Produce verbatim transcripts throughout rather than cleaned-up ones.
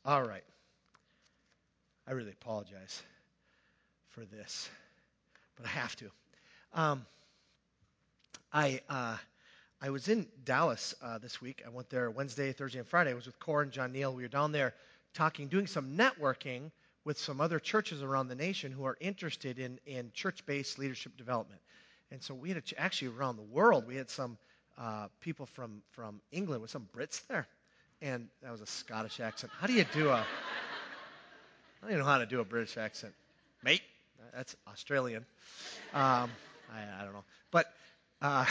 All right. I really apologize for this, but I have to. Um, I uh, I was in Dallas uh, this week. I went there Wednesday, Thursday, and Friday. I was with Cor and John Neal. We were down there talking, doing some networking with some other churches around the nation who are interested in, in church-based leadership development. And so we had a ch- actually around the world, we had some uh, people from, from England with some Brits there. And that was a Scottish accent. How do you do a... I don't even know how to do a British accent. Mate, that's Australian. Um, I, I don't know. But, uh,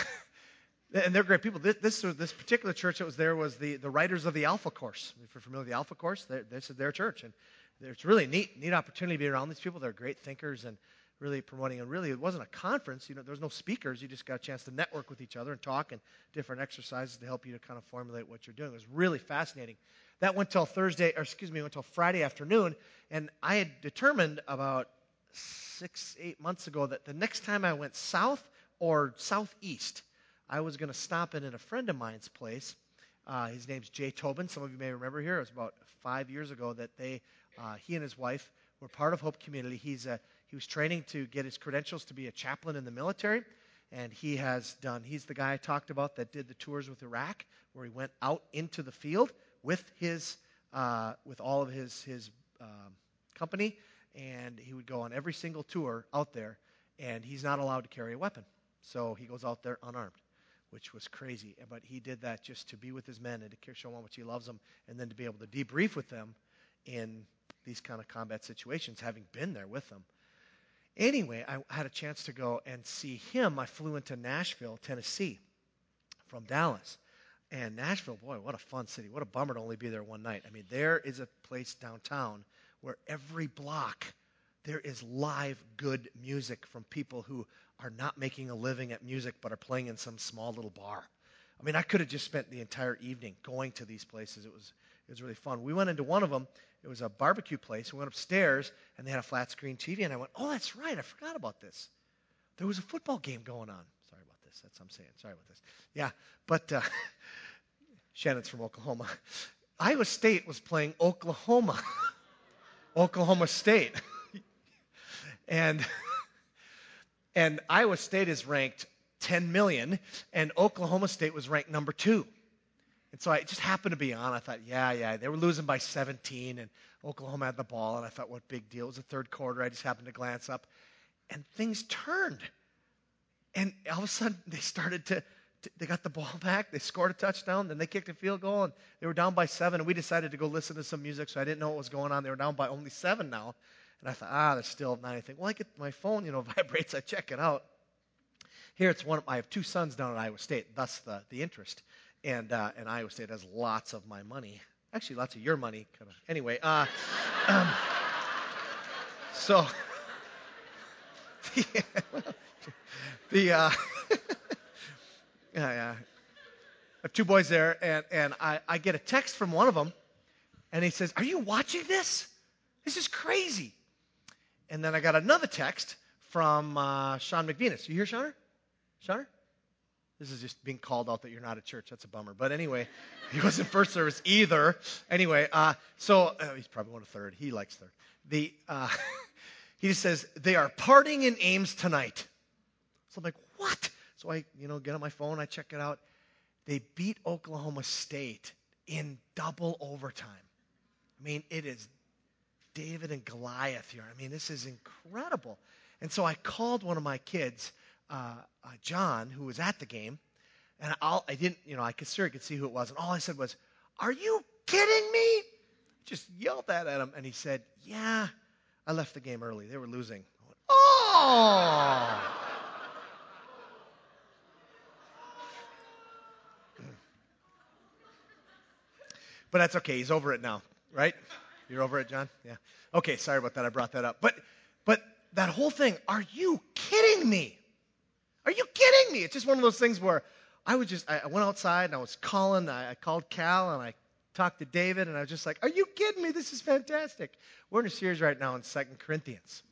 and they're great people. This, this this particular church that was there was the, the writers of the Alpha Course. If you're familiar with the Alpha Course, this is their church. And it's really neat, neat opportunity to be around these people. They're great thinkers and really promoting. And really, it wasn't a conference. You know, there was no speakers. You just got a chance to network with each other and talk and different exercises to help you to kind of formulate what you're doing. It was really fascinating. That went till Thursday, or excuse me, went till Friday afternoon. And I had determined about six, eight months ago that the next time I went south or southeast, I was going to stop in at a friend of mine's place. Uh, his name's Jay Tobin. Some of you may remember here. It was about five years ago that they, uh, he and his wife were part of Hope Community. He's a, he was training to get his credentials to be a chaplain in the military, and he has done. He's the guy I talked about that did the tours with Iraq, where he went out into the field with his, uh, with all of his his um, company, and he would go on every single tour out there, and he's not allowed to carry a weapon, so he goes out there unarmed, which was crazy. But he did that just to be with his men and to show them how much he loves them, and then to be able to debrief with them in these kind of combat situations, having been there with them. Anyway, I had a chance to go and see him. I flew into Nashville, Tennessee, from Dallas. And Nashville, boy, what a fun city. What a bummer to only be there one night. I mean, there is a place downtown where every block there is live good music from people who are not making a living at music but are playing in some small little bar. I mean, I could have just spent the entire evening going to these places. It was it was really fun. We went into one of them. It was a barbecue place. We went upstairs, and they had a flat screen T V, and I went, oh, that's right. I forgot about this. There was a football game going on. Sorry about this. That's what I'm saying. Sorry about this. Yeah, but uh, Shannon's from Oklahoma. Iowa State was playing Oklahoma. Oklahoma State. and and Iowa State is ranked ten million, and Oklahoma State was ranked number two. And so I just happened to be on. I thought, yeah, yeah. They were losing by seventeen, and Oklahoma had the ball, and I thought, what big deal. It was the third quarter. I just happened to glance up, and things turned. And all of a sudden, they started to, to they got the ball back. They scored a touchdown. Then they kicked a field goal, and they were down by seven. And we decided to go listen to some music, so I didn't know what was going on. They were down by only seven now. And I thought, ah, there's still not anything. Well, I get my phone, you know, vibrates. I check it out. Here it's one of, I have two sons down at Iowa State, thus the, the interest. And uh, and Iowa State has lots of my money. Actually, lots of your money. Kind of. Anyway, uh, um, so the, the uh, yeah, yeah. I have two boys there, and, and I, I get a text from one of them, and he says, are you watching this? This is crazy. And then I got another text from uh, Sean McVenis. You hear Sean? Sean? This is just being called out that you're not at church. That's a bummer. But anyway, he wasn't first service either. Anyway, uh, so uh, he's probably one of third. He likes third. The uh, he just says, they are partying in Ames tonight. So I'm like, what? So I, you know, get on my phone. I check it out. They beat Oklahoma State in double overtime. I mean, it is David and Goliath here. I mean, this is incredible. And so I called one of my kids, uh, uh, John, who was at the game, and I'll, I didn't, you know, I could sure could see who it was, and all I said was, "Are you kidding me?" Just yelled that at him, and he said, "Yeah, I left the game early. They were losing." I went, oh. But that's okay. He's over it now, right? You're over it, John? Yeah. Okay, sorry about that. I brought that up. But but that whole thing, are you kidding me? Are you kidding me? It's just one of those things where I would just, I, I went outside and I was calling. I, I called Cal and I talked to David, and I was just like, are you kidding me? This is fantastic. We're in a series right now in Second Corinthians.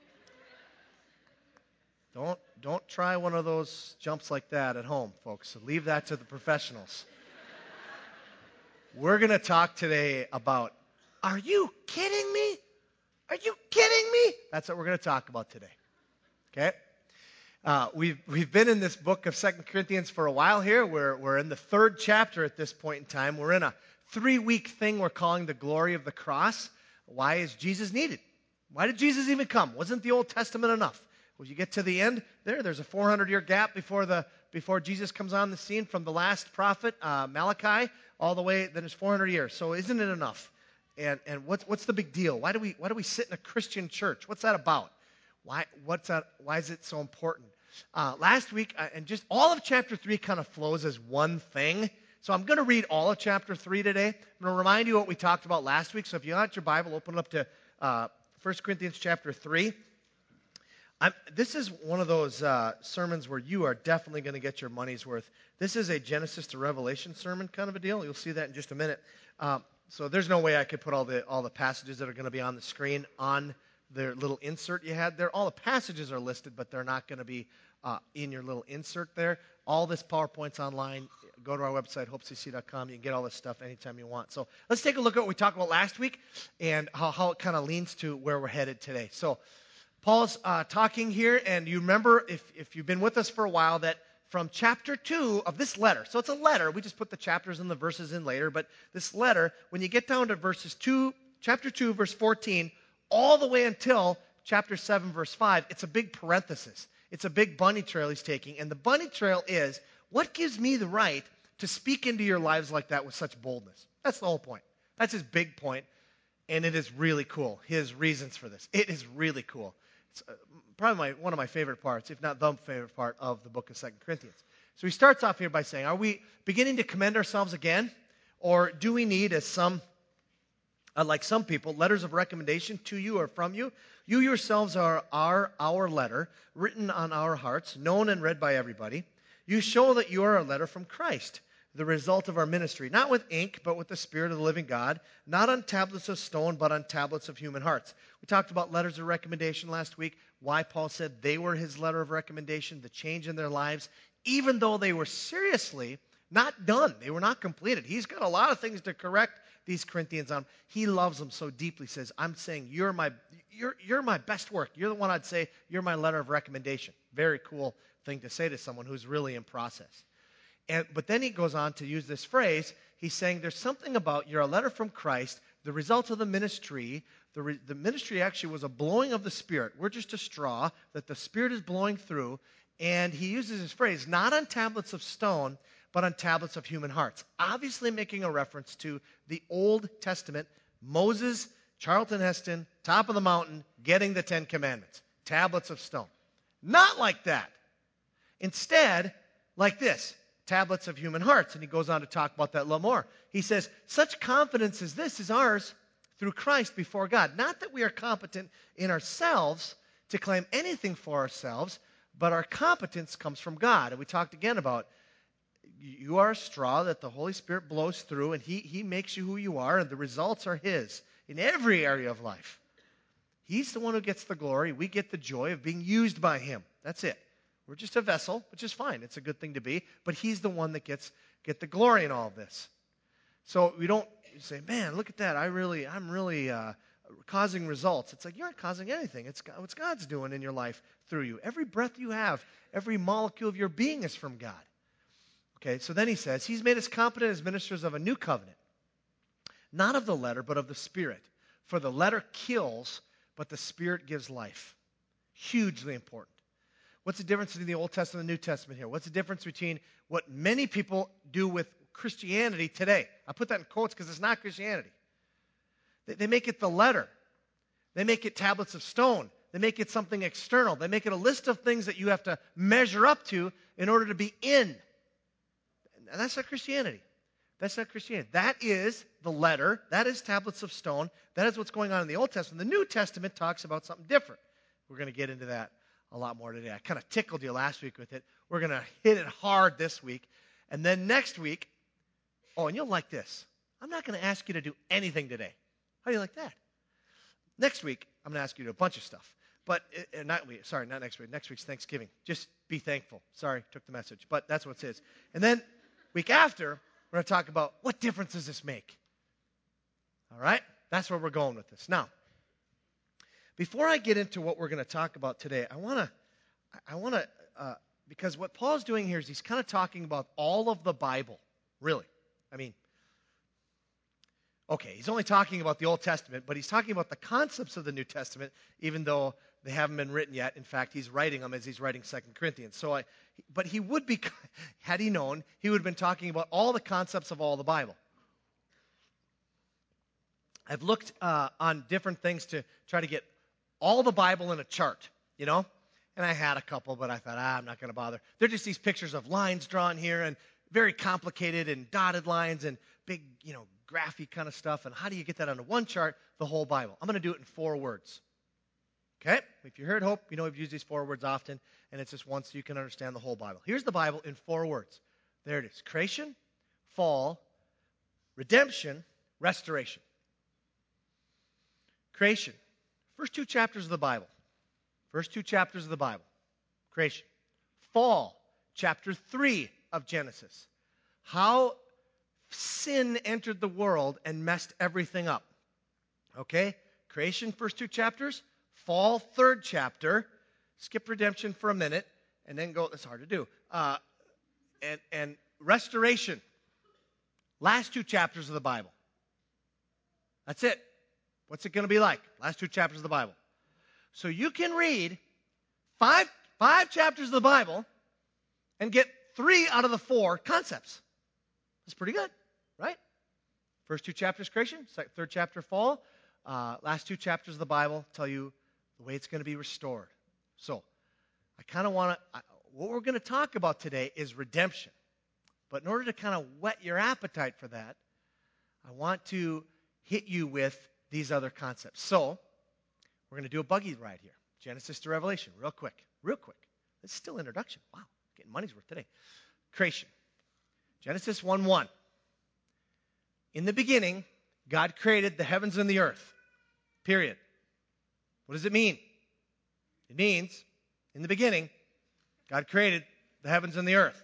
Don't don't try one of those jumps like that at home, folks. So leave that to the professionals. We're going to talk today about Are you kidding me? Are you kidding me? That's what we're going to talk about today. Okay? Uh, we've we've been in this book of Second Corinthians for a while here. We're we're in the third chapter at this point in time. We're in a three-week thing we're calling the glory of the cross. Why is Jesus needed? Why did Jesus even come? Wasn't the Old Testament enough? When you get to the end there, there's a four hundred year gap before the before Jesus comes on the scene from the last prophet, uh, Malachi, all the way, then it's four hundred years. So isn't it enough? And and what's what's the big deal? Why do we why do we sit in a Christian church? What's that about? Why what's that? Why is it so important? Uh, last week, uh, and just all of chapter three kind of flows as one thing. So I'm going to read all of chapter three today. I'm going to remind you what we talked about last week. So if you got your Bible, open it up to uh, First Corinthians chapter three. I'm, this is one of those uh, sermons where you are definitely going to get your money's worth. This is a Genesis to Revelation sermon kind of a deal. You'll see that in just a minute. Um, so there's no way I could put all the all the passages that are going to be on the screen on the little insert you had there. All the passages are listed, but they're not going to be uh, in your little insert there. All this PowerPoint's online. Go to our website, hope c c dot com. You can get all this stuff anytime you want. So let's take a look at what we talked about last week and how, how it kind of leans to where we're headed today. So Paul's uh, talking here, and you remember, if, if you've been with us for a while, that from chapter two of this letter, so it's a letter, we just put the chapters and the verses in later, but this letter, when you get down to verses two, chapter two, verse fourteen, all the way until chapter seven, verse five, it's a big parenthesis. It's a big bunny trail he's taking, and the bunny trail is, what gives me the right to speak into your lives like that with such boldness? That's the whole point. That's his big point, and it is really cool, his reasons for this. It is really cool. It's probably my, one of my favorite parts, if not the favorite part of the book of Second Corinthians. So he starts off here by saying, are we beginning to commend ourselves again? Or do we need, as some, uh, like some people, letters of recommendation to you or from you? You yourselves are our, our letter, written on our hearts, known and read by everybody. You show that you are a letter from Christ, the result of our ministry, not with ink, but with the Spirit of the living God, not on tablets of stone, but on tablets of human hearts. We talked about letters of recommendation last week, why Paul said they were his letter of recommendation, the change in their lives, even though they were seriously not done. They were not completed. He's got a lot of things to correct these Corinthians on. He loves them so deeply, says, I'm saying you're my, you're, you're my best work. You're the one I'd say, you're my letter of recommendation. Very cool thing to say to someone who's really in process. And, but then he goes on to use this phrase. He's saying there's something about you're a letter from Christ, the result of the ministry. The, re, the ministry actually was a blowing of the Spirit. We're just a straw that the Spirit is blowing through. And he uses this phrase, not on tablets of stone, but on tablets of human hearts. Obviously making a reference to the Old Testament, Moses, Charlton Heston, top of the mountain, getting the Ten Commandments. Tablets of stone. Not like that. Instead, like this. Tablets of human hearts. And he goes on to talk about that a little more. He says, such confidence as this is ours through Christ before God. Not that we are competent in ourselves to claim anything for ourselves, but our competence comes from God. And we talked again about you are a straw that the Holy Spirit blows through, and he, he makes you who you are, and the results are his in every area of life. He's the one who gets the glory. We get the joy of being used by him. That's it. We're just a vessel, which is fine. It's a good thing to be. But he's the one that gets get the glory in all of this. So we don't say, man, look at that. I really, I'm really uh, causing results. It's like, you're not causing anything. It's God, what God's doing in your life through you. Every breath you have, every molecule of your being is from God. Okay, so then he says, he's made us competent as ministers of a new covenant. Not of the letter, but of the Spirit. For the letter kills, but the Spirit gives life. Hugely important. What's the difference between the Old Testament and the New Testament here? What's the difference between what many people do with Christianity today? I put that in quotes because it's not Christianity. They, they make it the letter. They make it tablets of stone. They make it something external. They make it a list of things that you have to measure up to in order to be in. And that's not Christianity. That's not Christianity. That is the letter. That is tablets of stone. That is what's going on in the Old Testament. The New Testament talks about something different. We're going to get into that a lot more today. I kind of tickled you last week with it. We're going to hit it hard this week. And then next week, oh, and you'll like this. I'm not going to ask you to do anything today. How do you like that? Next week, I'm going to ask you to do a bunch of stuff. But, uh, not week, sorry, not next week. Next week's Thanksgiving. Just be thankful. Sorry, took the message. But that's what it is. And then week after, we're going to talk about what difference does this make? All right? That's where we're going with this. Now, before I get into what we're going to talk about today, I want to, I want to, uh, because what Paul's doing here is he's kind of talking about all of the Bible, really. I mean, okay, he's only talking about the Old Testament, but he's talking about the concepts of the New Testament, even though they haven't been written yet. In fact, he's writing them as he's writing Second Corinthians. So, I, but he would be, had he known, he would have been talking about all the concepts of all the Bible. I've looked uh, on different things to try to get all the Bible in a chart, you know? And I had a couple, but I thought, ah, I'm not going to bother. They're just these pictures of lines drawn here and very complicated and dotted lines and big, you know, graphy kind of stuff. And how do you get that onto one chart, the whole Bible? I'm going to do it in four words. Okay? If you heard Hope, you know we've used these four words often, and it's just once so you can understand the whole Bible. Here's the Bible in four words. There it is. Creation, fall, redemption, restoration. Creation. First two chapters of the Bible. First two chapters of the Bible. Creation. Fall. Chapter three of Genesis. How sin entered the world and messed everything up. Okay? Creation, first two chapters. Fall, third chapter. Skip redemption for a minute, and then go, that's hard to do. Uh, and, and restoration. Last two chapters of the Bible. That's it. What's it going to be like? Last two chapters of the Bible. So you can read five, five chapters of the Bible and get three out of the four concepts. That's pretty good, right? First two chapters, creation. Third chapter, fall. Uh, last two chapters of the Bible tell you the way it's going to be restored. So I kind of want to, what we're going to talk about today is redemption. But in order to kind of whet your appetite for that, I want to hit you with these other concepts. So, we're going to do a buggy ride here. Genesis to Revelation, real quick. Real quick. It's still introduction. Wow, getting money's worth today. Creation. Genesis one one. In the beginning, God created the heavens and the earth. Period. What does it mean? It means, in the beginning, God created the heavens and the earth.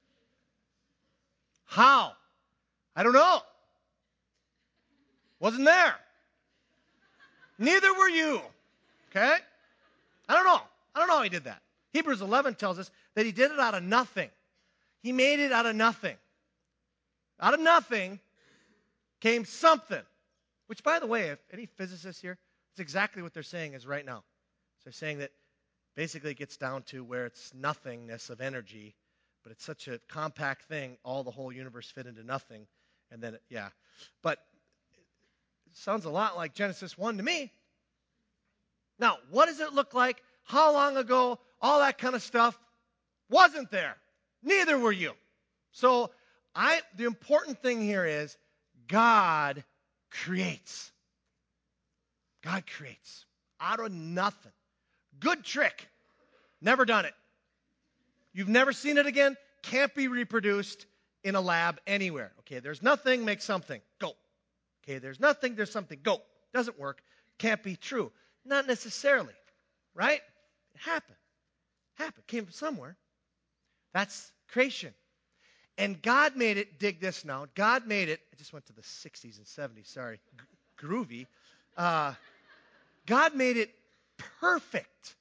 How? I don't know. Wasn't there. Neither were you. Okay? I don't know. I don't know how he did that. Hebrews eleven tells us that he did it out of nothing. He made it out of nothing. Out of nothing came something. Which, by the way, if any physicists here, it's exactly what they're saying is right now. So they're saying that basically it gets down to where it's nothingness of energy, but it's such a compact thing, all the whole universe fit into nothing. And then, it, yeah. But sounds a lot like Genesis one to me. Now, what does it look like? How long ago? All that kind of stuff wasn't there. Neither were you. So, I the important thing here is God creates. God creates out of nothing. Good trick. Never done it. You've never seen it again. Can't be reproduced in a lab anywhere. Okay, there's nothing, make something. Go. Okay, there's nothing, there's something. Go. Doesn't work. Can't be true. Not necessarily. Right? It happened. Happened. Came from somewhere. That's creation. And God made it, dig this now, God made it, I just went to the sixties and seventies, sorry, G- groovy. Uh, God made it perfect.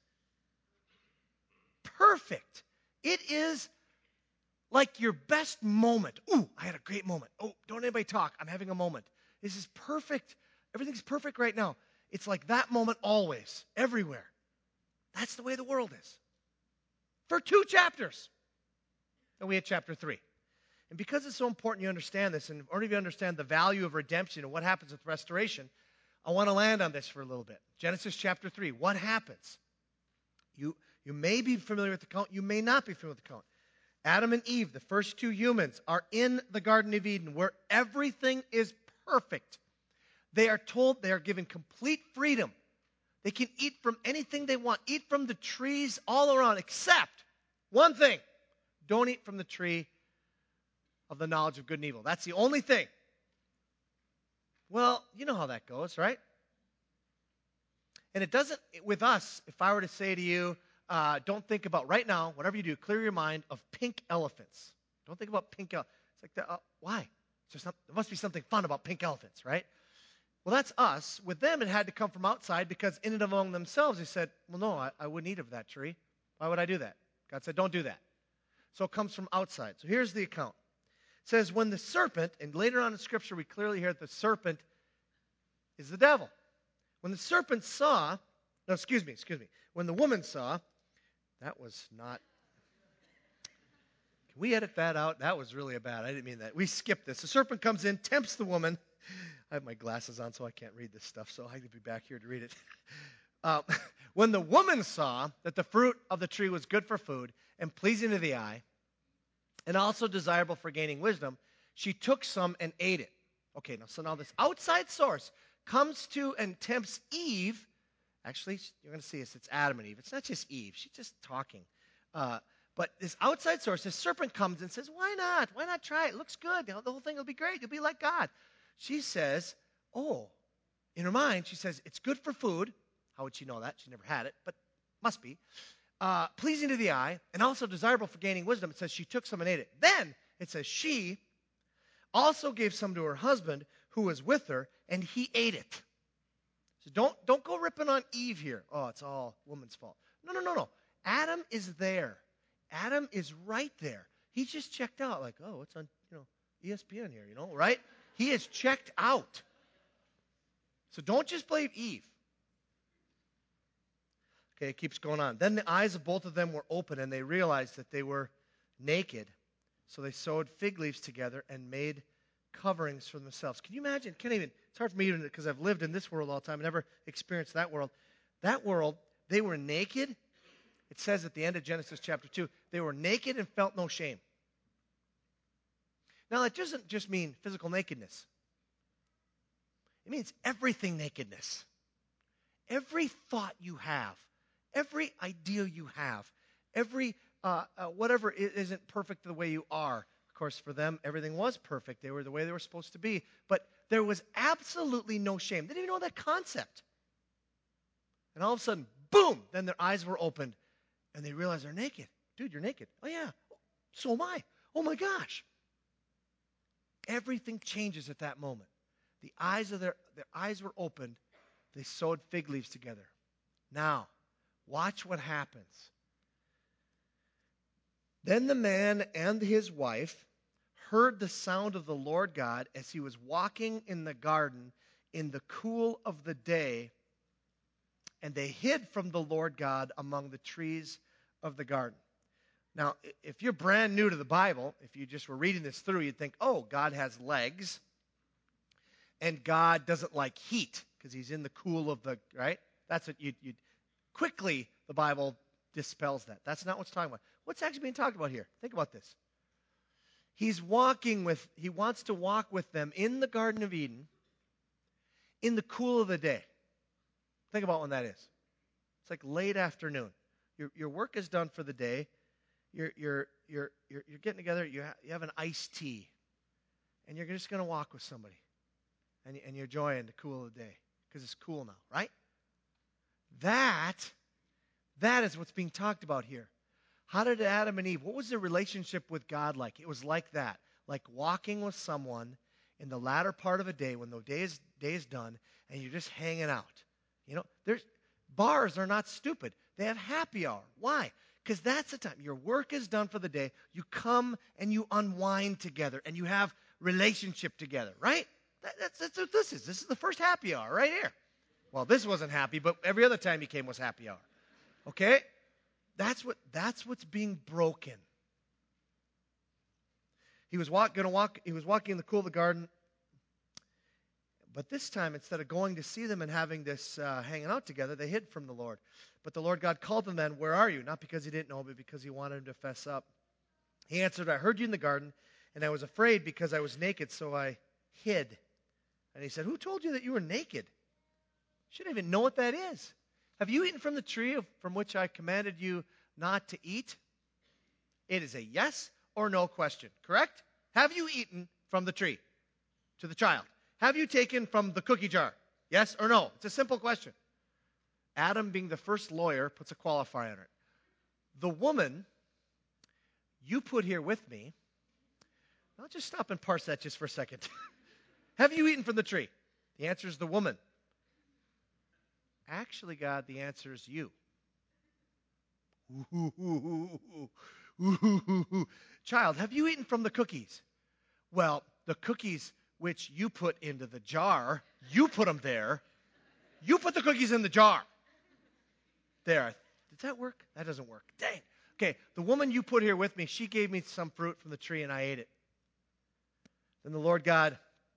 Perfect. It is like your best moment. Ooh, I had a great moment. Oh, don't anybody talk. I'm having a moment. This is perfect. Everything's perfect right now. It's like that moment always, everywhere. That's the way the world is. For two chapters. And we had chapter three. And because it's so important you understand this, and in order to understand the value of redemption and what happens with restoration, I want to land on this for a little bit. Genesis chapter three. What happens? You, you may be familiar with the account. You may not be familiar with the account. Adam and Eve, the first two humans, are in the Garden of Eden where everything is perfect. They are told they are given complete freedom. They can eat from anything they want, eat from the trees all around, except one thing. Don't eat from the tree of the knowledge of good and evil. That's the only thing. Well, you know how that goes, right? And it doesn't, with us, if I were to say to you, uh, don't think about, right now, whatever you do, clear your mind of pink elephants. Don't think about pink elephants. It's like, that, uh, why? It's just not, there must be something fun about pink elephants, right? Well, that's us. With them, it had to come from outside because in and among themselves, they said, well, no, I, I wouldn't eat of that tree. Why would I do that? God said, don't do that. So it comes from outside. So here's the account. It says, when the serpent, and later on in Scripture we clearly hear that the serpent is the devil. When the serpent saw, no, excuse me, excuse me. When the woman saw, that was not, can we edit that out? That was really a bad, I didn't mean that. We skipped this. The serpent comes in, tempts the woman. I have my glasses on so I can't read this stuff, so I have to be back here to read it. Uh, when the woman saw that the fruit of the tree was good for food and pleasing to the eye, and also desirable for gaining wisdom, she took some and ate it. Okay, now so now this outside source comes to and tempts Eve. Actually, you're going to see this. It's Adam and Eve. It's not just Eve. She's just talking. Uh, but this outside source, this serpent comes and says, why not? Why not try it? It looks good. You know, the whole thing will be great. You'll be like God. She says, oh, in her mind, she says, it's good for food. How would she know that? She never had it, but must be. Uh, pleasing to the eye, and also desirable for gaining wisdom. It says she took some and ate it. Then it says she also gave some to her husband who was with her, and he ate it. So don't, don't go ripping on Eve here. Oh, it's all woman's fault. No, no, no, no. Adam is there. Adam is right there. He just checked out like, oh, it's on, you know, E S P N here, you know, right? He is checked out. So don't just blame Eve. Okay, it keeps going on. Then the eyes of both of them were open, and they realized that they were naked. So they sewed fig leaves together and made coverings for themselves. Can you imagine? Can't even, it's hard for me because I've lived in this world all the time. I never experienced that world. That world, they were naked. It says at the end of Genesis chapter two, they were naked and felt no shame. Now, that doesn't just mean physical nakedness. It means everything nakedness. Every thought you have, every idea you have, every uh, uh, whatever isn't perfect the way you are. Of course, for them, everything was perfect. They were the way they were supposed to be. But there was absolutely no shame. They didn't even know that concept. And all of a sudden, boom, then their eyes were opened, and they realized they're naked. Dude, you're naked. Oh, yeah. So am I. Oh, my gosh. Everything changes at that moment. The eyes of their, their eyes were opened. They sewed fig leaves together. Now, watch what happens. Then the man and his wife heard the sound of the Lord God as he was walking in the garden in the cool of the day, and they hid from the Lord God among the trees of the garden. Now, if you're brand new to the Bible, if you just were reading this through, you'd think, oh, God has legs, and God doesn't like heat because he's in the cool of the, right? That's what you'd, you'd quickly, the Bible dispels that. That's not what's talking about. What's actually being talked about here? Think about this. He's walking with, he wants to walk with them in the Garden of Eden in the cool of the day. Think about when that is. It's like late afternoon. Your, your work is done for the day. You're, you're, you're, you're, you're getting together. You, ha- you have an iced tea. And you're just going to walk with somebody. And, and you're enjoying the cool of the day. Because it's cool now, right? That, that is what's being talked about here. How did Adam and Eve, what was their relationship with God like? It was like that. Like walking with someone in the latter part of a day when the day is, day is done and you're just hanging out. You know, there's bars are not stupid. They have happy hour. Why? Because that's the time. Your work is done for the day. You come and you unwind together and you have relationship together, right? That, that's, that's what this is. This is the first happy hour right here. Well, this wasn't happy, but every other time he came was happy hour. Okay? That's what that's what's being broken. He was walk, gonna walk, he was walking in the cool of the garden. But this time, instead of going to see them and having this uh, hanging out together, they hid from the Lord. But the Lord God called them then, where are you? Not because he didn't know, but because he wanted him to fess up. He answered, I heard you in the garden, and I was afraid because I was naked, so I hid. And he said, who told you that you were naked? You shouldn't even know what that is. Have you eaten from the tree from which I commanded you not to eat? It is a yes or no question, correct? Have you eaten from the tree? To the child. Have you taken from the cookie jar? Yes or no? It's a simple question. Adam, being the first lawyer, puts a qualifier on it. The woman you put here with me, I'll just stop and parse that just for a second. Have you eaten from the tree? The answer is the woman. Actually, God, the answer is you. Ooh, ooh, ooh, ooh, ooh. Child, have you eaten from the cookies? Well, the cookies which you put into the jar, you put them there. You put the cookies in the jar. There. Does that work? That doesn't work. Dang. Okay, the woman you put here with me, she gave me some fruit from the tree and I ate it. Then the Lord God,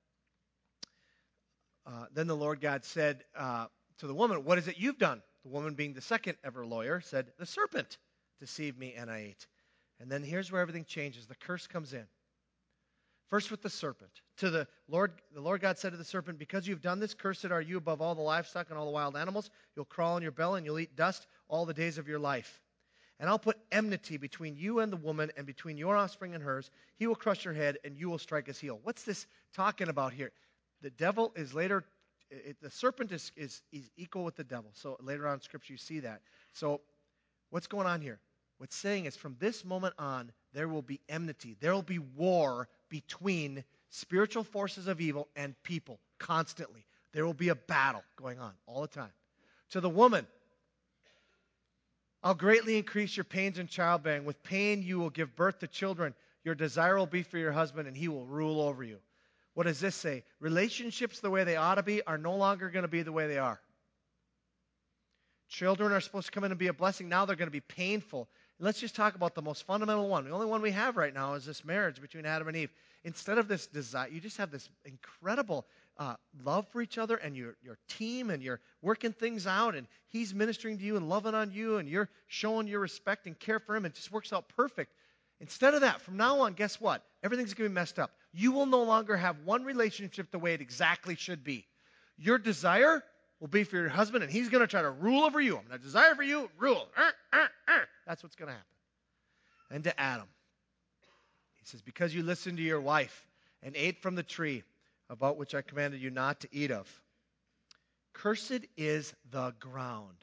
uh, then the Lord God said uh, to the woman, what is it you've done? The woman, being the second ever lawyer, said, the serpent deceived me and I ate. And then here's where everything changes. The curse comes in. First with the serpent. To the Lord, the Lord God said to the serpent, because you've done this, cursed are you above all the livestock and all the wild animals. You'll crawl on your belly and you'll eat dust all the days of your life. And I'll put enmity between you and the woman and between your offspring and hers. He will crush your head and you will strike his heel. What's this talking about here? The devil is later, it, the serpent is, is, is equal with the devil. So later on in Scripture you see that. So what's going on here? What's saying is from this moment on, there will be enmity. There will be war between spiritual forces of evil and people constantly. There will be a battle going on all the time. To the woman, I'll greatly increase your pains in childbearing. With pain you will give birth to children. Your desire will be for your husband, and he will rule over you. What does this say? Relationships the way they ought to be are no longer going to be the way they are. Children are supposed to come in and be a blessing. Now they're going to be painful. Let's just talk about the most fundamental one. The only one we have right now is this marriage between Adam and Eve. Instead of this desire, you just have this incredible uh, love for each other and your, your team, and you're working things out, and he's ministering to you and loving on you, and you're showing your respect and care for him. It just works out perfect. Instead of that, from now on, guess what? Everything's going to be messed up. You will no longer have one relationship the way it exactly should be. Your desire will be for your husband, and he's going to try to rule over you. I'm going to desire for you, rule. Uh, uh, uh. That's what's going to happen. And to Adam, he says, because you listened to your wife and ate from the tree about which I commanded you not to eat of, cursed is the ground.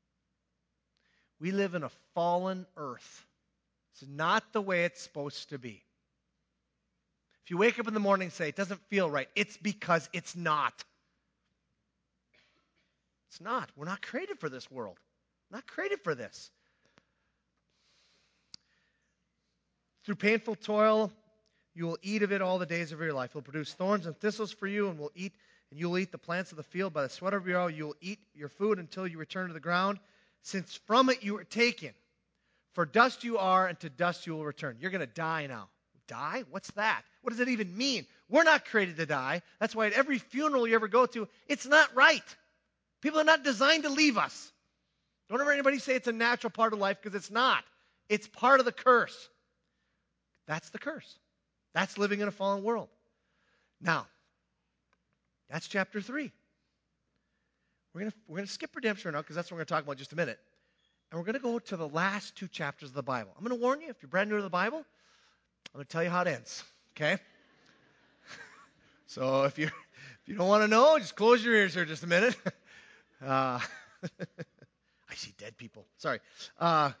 We live in a fallen earth. It's not the way it's supposed to be. If you wake up in the morning and say, it doesn't feel right, it's because it's not. It's not. We're not created for this world. We're not created for this. Through painful toil, you will eat of it all the days of your life. It will produce thorns and thistles for you, and will eat, and you will eat the plants of the field. By the sweat of your brow, you will eat your food until you return to the ground, since from it you were taken. For dust you are, and to dust you will return. You're going to die now. Die? What's that? What does it even mean? We're not created to die. That's why at every funeral you ever go to, it's not right. People are not designed to leave us. Don't ever anybody say it's a natural part of life, because it's not. It's part of the curse. That's the curse. That's living in a fallen world. Now, that's chapter three. We're going we're gonna skip redemption now, because that's what we're going to talk about in just a minute. And we're going to go to the last two chapters of the Bible. I'm going to warn you, if you're brand new to the Bible, I'm going to tell you how it ends, okay? So if, you're, if you don't want to know, just close your ears here just a minute. Uh, I see dead people. Sorry. Uh,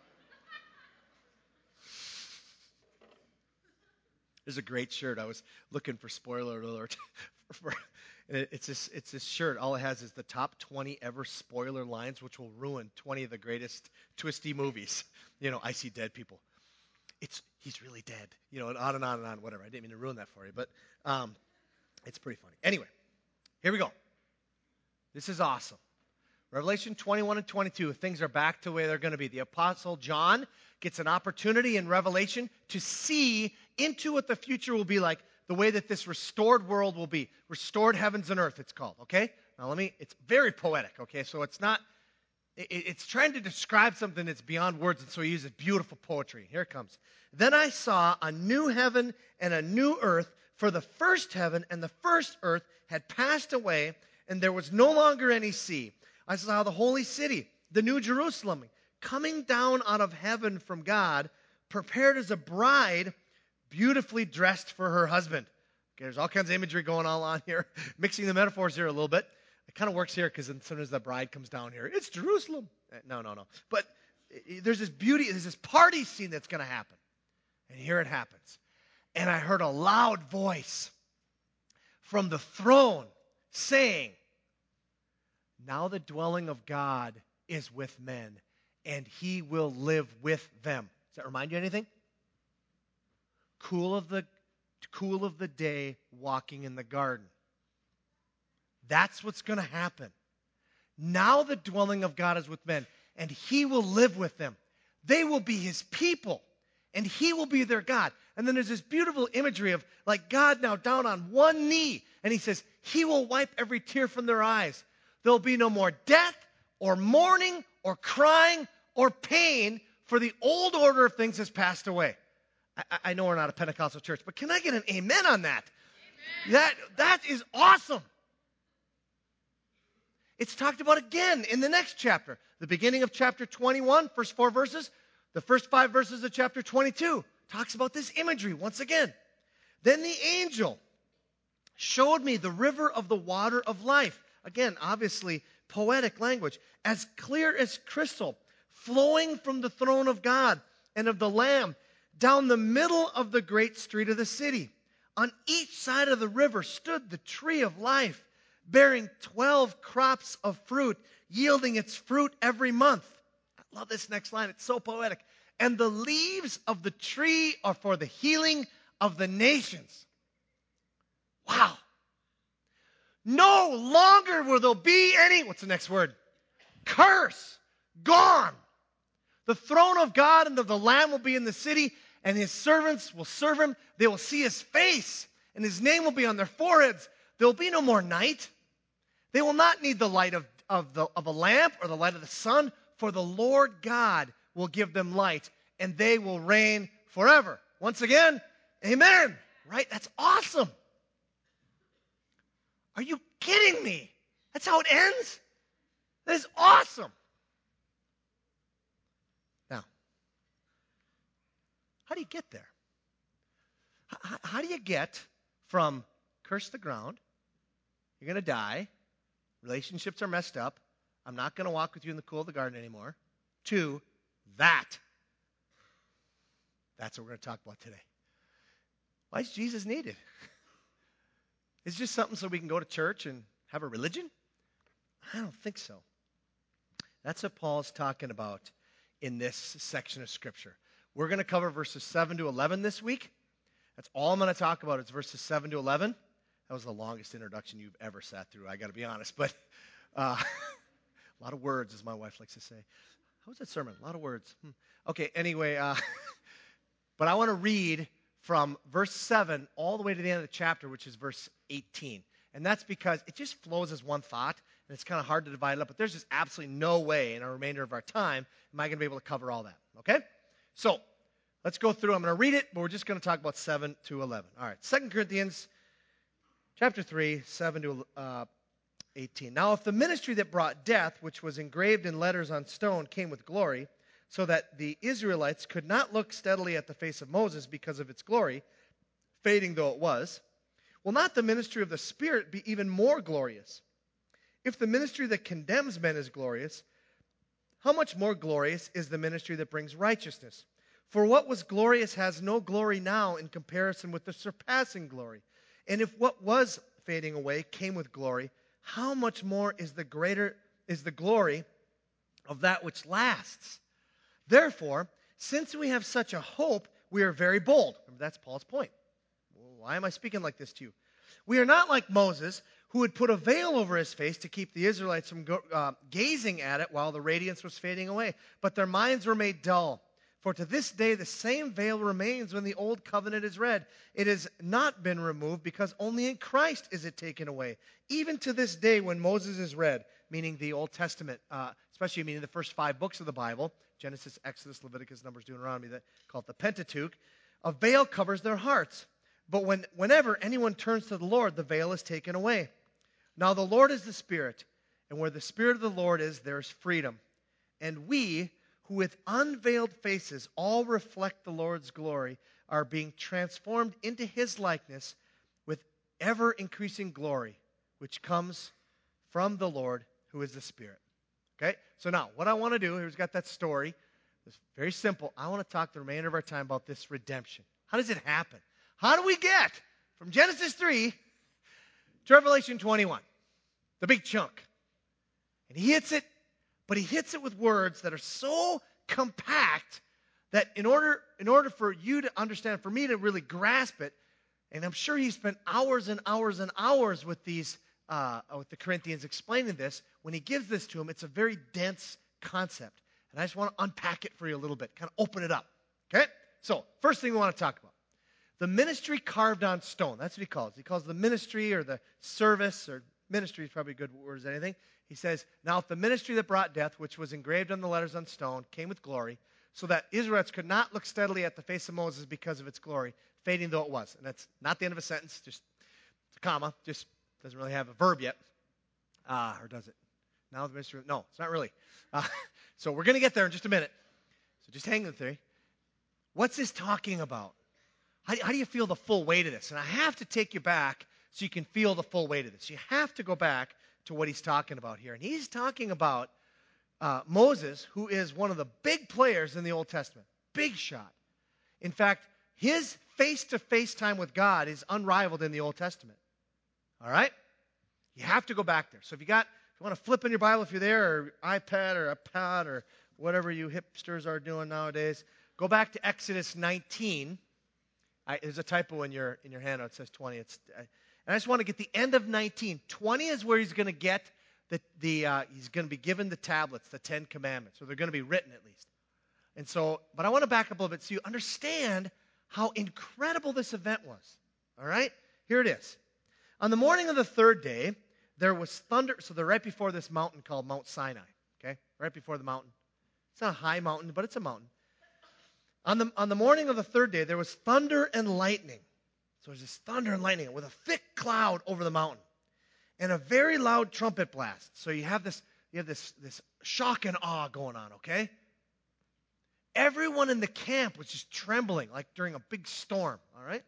there's a great shirt. I was looking for spoiler alert. for, it's this, it's this shirt. All it has is the top twenty ever spoiler lines, which will ruin twenty of the greatest twisty movies. You know, I see dead people. It's he's really dead. You know, and on and on and on, whatever. I didn't mean to ruin that for you, but um, it's pretty funny. Anyway, here we go. This is awesome. Revelation twenty-one and twenty-two, things are back to the way they're going to be. The Apostle John gets an opportunity in Revelation to see into what the future will be like, the way that this restored world will be. Restored heavens and earth, it's called, okay? Now let me, it's very poetic, okay? So it's not, it, it's trying to describe something that's beyond words, and so he uses beautiful poetry. Here it comes. Then I saw a new heaven and a new earth, for the first heaven and the first earth had passed away, and there was no longer any sea. I saw the holy city, the new Jerusalem, coming down out of heaven from God, prepared as a bride, beautifully dressed for her husband. Okay, there's all kinds of imagery going on here, mixing the metaphors here a little bit. It kind of works here because as soon as the bride comes down here, it's Jerusalem. No, no, no. But there's this beauty, there's this party scene that's going to happen. And here it happens. And I heard a loud voice from the throne saying, now the dwelling of God is with men, and he will live with them. Does that remind you of anything? Cool of the, cool of the day, walking in the garden. That's what's going to happen. Now the dwelling of God is with men, and he will live with them. They will be his people, and he will be their God. And then there's this beautiful imagery of like God now down on one knee, and he says, he will wipe every tear from their eyes. There'll be no more death or mourning or crying or pain, for the old order of things has passed away. I, I know we're not a Pentecostal church, but can I get an amen on that? Amen. That, that is awesome. It's talked about again in the next chapter. The beginning of chapter twenty-one, first four verses. The first five verses of chapter twenty-two talks about this imagery once again. Then the angel showed me the river of the water of life. Again, obviously, poetic language. As clear as crystal, flowing from the throne of God and of the Lamb down the middle of the great street of the city. On each side of the river stood the tree of life, bearing twelve crops of fruit, yielding its fruit every month. I love this next line. It's so poetic. And the leaves of the tree are for the healing of the nations. Wow. No longer will there be any, what's the next word? Curse. Gone. The throne of God and of the Lamb will be in the city, and his servants will serve him. They will see his face, and his name will be on their foreheads. There will be no more night. They will not need the light of, of, the, of a lamp or the light of the sun, for the Lord God will give them light, and they will reign forever. Once again, amen. Right? That's awesome. Are you kidding me? That's how it ends? That is awesome. Now, how do you get there? How, how do you get from curse the ground, you're going to die, relationships are messed up, I'm not going to walk with you in the cool of the garden anymore, to that? That's what we're going to talk about today. Why is Jesus needed? Is it just something so we can go to church and have a religion? I don't think so. That's what Paul's talking about in this section of Scripture. We're going to cover verses seven to eleven this week. That's all I'm going to talk about is verses seven to eleven. That was the longest introduction you've ever sat through, I got to be honest. But uh, a lot of words, as my wife likes to say. How was that sermon? A lot of words. Hmm. Okay, anyway, uh, but I want to read from verse seven all the way to the end of the chapter, which is verse eighteen. And that's because it just flows as one thought, and it's kind of hard to divide it up. But there's just absolutely no way in our remainder of our time am I going to be able to cover all that. Okay? So let's go through. I'm going to read it, but we're just going to talk about seven to eleven. All right, Second Corinthians chapter three, seven to eighteen. Now, if the ministry that brought death, which was engraved in letters on stone, came with glory, so that the Israelites could not look steadily at the face of Moses because of its glory, fading though it was, will not the ministry of the Spirit be even more glorious? If the ministry that condemns men is glorious, how much more glorious is the ministry that brings righteousness? For what was glorious has no glory now in comparison with the surpassing glory. And if what was fading away came with glory, how much more is the greater is the glory of that which lasts? Therefore, since we have such a hope, we are very bold. Remember, that's Paul's point. Why am I speaking like this to you? We are not like Moses, who had put a veil over his face to keep the Israelites from go, uh, gazing at it while the radiance was fading away. But their minds were made dull. For to this day the same veil remains when the old covenant is read. It has not been removed because only in Christ is it taken away. Even to this day when Moses is read, meaning the Old Testament, uh, especially meaning the first five books of the Bible, Genesis, Exodus, Leviticus, Numbers, Deuteronomy, that called the Pentateuch, a veil covers their hearts. But when, whenever anyone turns to the Lord, the veil is taken away. Now the Lord is the Spirit, and where the Spirit of the Lord is, there is freedom. And we, who with unveiled faces all reflect the Lord's glory, are being transformed into his likeness with ever-increasing glory, which comes from the Lord, who is the Spirit. Okay? So now, what I want to do, here's got that story. It's very simple. I want to talk the remainder of our time about this redemption. How does it happen? How do we get from Genesis three to Revelation twenty-one? the big chunk. And he hits it, but he hits it with words that are so compact that in order, in order for you to understand, for me to really grasp it, and I'm sure he spent hours and hours and hours with these, uh, with the Corinthians explaining this, when he gives this to them, it's a very dense concept. And I just want to unpack it for you a little bit, kind of open it up. Okay? So, first thing we want to talk about. The ministry carved on stone. That's what he calls it. He calls the ministry or the service, or ministry is probably a good word as anything. He says, now if the ministry that brought death, which was engraved on the letters on stone, came with glory, so that Israelites could not look steadily at the face of Moses because of its glory, fading though it was. And that's not the end of a sentence, just a comma, just doesn't really have a verb yet. Uh, or does it? Now the ministry, no, it's not really. Uh, so we're going to get there in just a minute. So just hang with me. What's this talking about? How, how do you feel the full weight of this? And I have to take you back so you can feel the full weight of this. You have to go back to what he's talking about here. And he's talking about uh, Moses, who is one of the big players in the Old Testament. Big shot. In fact, his face-to-face time with God is unrivaled in the Old Testament. All right? You have to go back there. So if you got, if you want to flip in your Bible, if you're there, or iPad or a pad or whatever you hipsters are doing nowadays, go back to Exodus nineteen. I, there's a typo in your in your handout. It says twenty. It's, I, and I just want to get the end of nineteen. twenty is where he's going to get the the. Uh, he's going to be given the tablets, the Ten Commandments, or they're going to be written at least. And so, but I want to back up a little bit so you understand how incredible this event was. All right, here it is. On the morning of the third day, there was thunder. So they're right before this mountain called Mount Sinai. Okay, right before the mountain. It's not a high mountain, but it's a mountain. On the, on the morning of the third day, there was thunder and lightning. So there's this thunder and lightning with a thick cloud over the mountain and a very loud trumpet blast. So you have this, you have this, this shock and awe going on, okay? Everyone in the camp was just trembling like during a big storm, all right?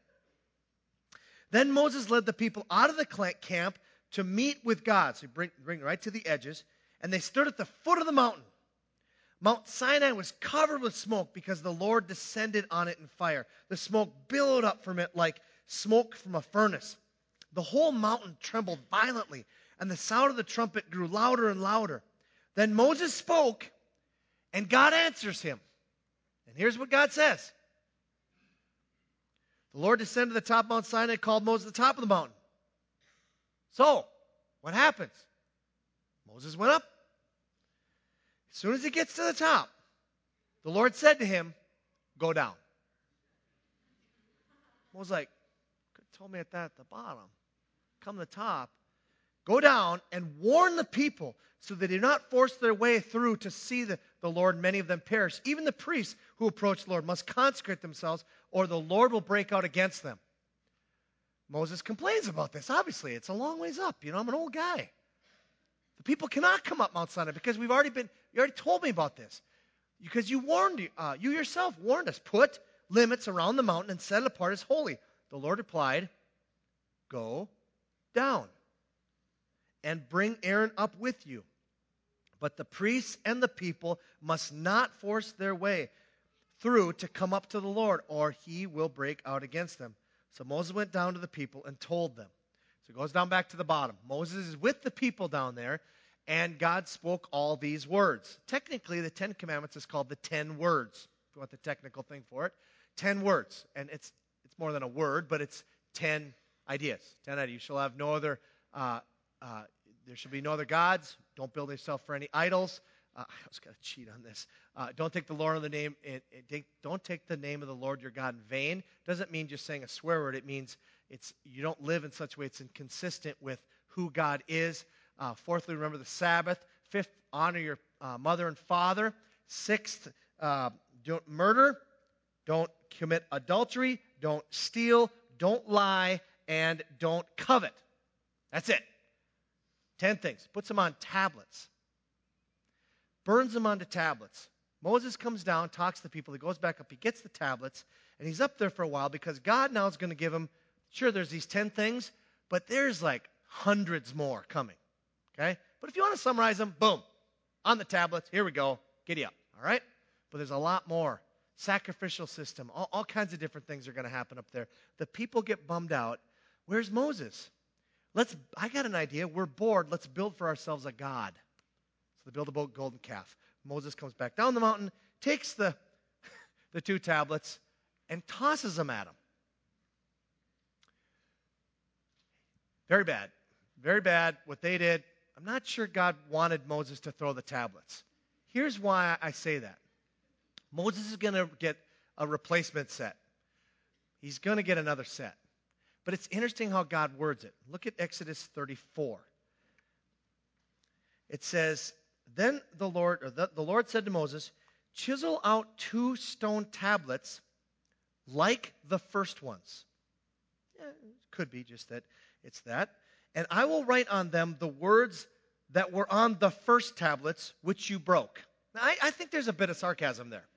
Then Moses led the people out of the camp to meet with God. So you bring, bring right to the edges, and they stood at the foot of the mountain. Mount Sinai was covered with smoke because the Lord descended on it in fire. The smoke billowed up from it like smoke from a furnace. The whole mountain trembled violently, and the sound of the trumpet grew louder and louder. Then Moses spoke, and God answers him. And here's what God says. The Lord descended to the top of Mount Sinai and called Moses to the top of the mountain. So, what happens? Moses went up. As soon as he gets to the top, the Lord said to him, go down. Moses was like, could have told me at that at the bottom. Come to the top. Go down and warn the people so they do not force their way through to see the, the Lord. Many of them perish. Even the priests who approach the Lord must consecrate themselves or the Lord will break out against them. Moses complains about this. Obviously, it's a long ways up. You know, I'm an old guy. The people cannot come up Mount Sinai because we've already been, you already told me about this. Because you warned, uh, you yourself warned us. Put limits around the mountain and set it apart as holy. The Lord replied, go down and bring Aaron up with you. But the priests and the people must not force their way through to come up to the Lord, or he will break out against them. So Moses went down to the people and told them. So it goes down back to the bottom. Moses is with the people down there, and God spoke all these words. Technically, the Ten Commandments is called the Ten Words, if you want the technical thing for it. Ten words. And it's it's more than a word, but it's ten ideas. Ten ideas. You shall have no other, uh, uh, there shall be no other gods. Don't build yourself for any idols. Uh, I was going to cheat on this. Uh, don't take the Lord of the name. It, it, don't take the name of the Lord your God in vain. Doesn't mean just saying a swear word. It means it's you don't live in such a way it's inconsistent with who God is. Uh, fourthly, remember the Sabbath. Fifth, honor your uh, mother and father. Sixth, uh, don't murder. Don't commit adultery. Don't steal. Don't lie. And don't covet. That's it. Ten things. Puts them on tablets. Burns them onto tablets. Moses comes down, talks to the people. He goes back up. He gets the tablets. And he's up there for a while because God now is going to give him, sure, there's these ten things, but there's like hundreds more coming. Okay? But if you want to summarize them, boom, on the tablets, here we go, giddy up, all right? But there's a lot more. Sacrificial system, all, all kinds of different things are going to happen up there. The people get bummed out. Where's Moses? Let's, I got an idea. We're bored. Let's build for ourselves a god. So they build a golden calf. Moses comes back down the mountain, takes the, the two tablets, and tosses them at him. Very bad. Very bad what they did. I'm not sure God wanted Moses to throw the tablets. Here's why I say that. Moses is going to get a replacement set. He's going to get another set. But it's interesting how God words it. Look at Exodus thirty-four. It says, Then the Lord, or the, the Lord said to Moses, chisel out two stone tablets like the first ones. Yeah, it could be just that it's that. And I will write on them the words that were on the first tablets, which you broke. Now, I, I think there's a bit of sarcasm there.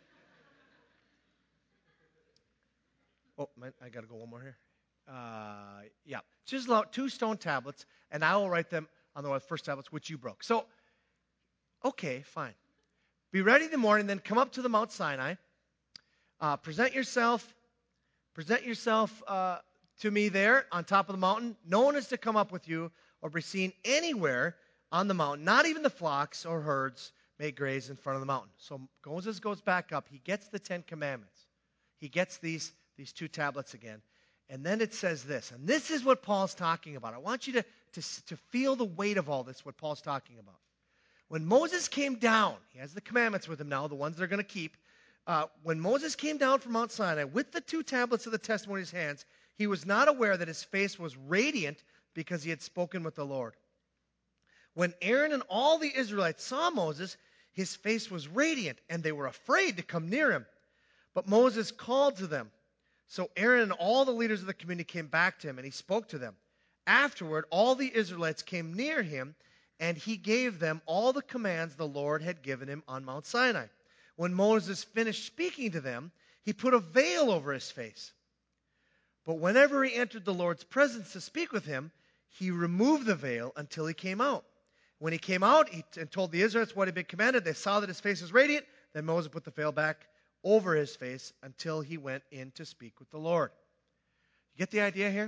Oh, I got to go one more here. Uh, yeah. Chisel out two stone tablets, and I will write them on the first tablets, which you broke. So, okay, fine. Be ready in the morning, then come up to the Mount Sinai. Uh, present yourself, present yourself uh, to me there on top of the mountain. No one is to come up with you or be seen anywhere on the mountain. Not even the flocks or herds may graze in front of the mountain. So Moses goes back up. He gets the Ten Commandments. He gets these, these two tablets again. And then it says this, and this is what Paul's talking about. I want you to, to, to feel the weight of all this, what Paul's talking about. When Moses came down, he has the commandments with him now, the ones they're going to keep. Uh, when Moses came down from Mount Sinai with the two tablets of the testimony in his hands, he was not aware that his face was radiant because he had spoken with the Lord. When Aaron and all the Israelites saw Moses, his face was radiant, and they were afraid to come near him. But Moses called to them. So Aaron and all the leaders of the community came back to him, and he spoke to them. Afterward, all the Israelites came near him, and he gave them all the commands the Lord had given him on Mount Sinai. When Moses finished speaking to them, he put a veil over his face. But whenever he entered the Lord's presence to speak with him, he removed the veil until he came out. When he came out he t- and told the Israelites what had been commanded, they saw that his face was radiant. Then Moses put the veil back over his face until he went in to speak with the Lord. You get the idea here?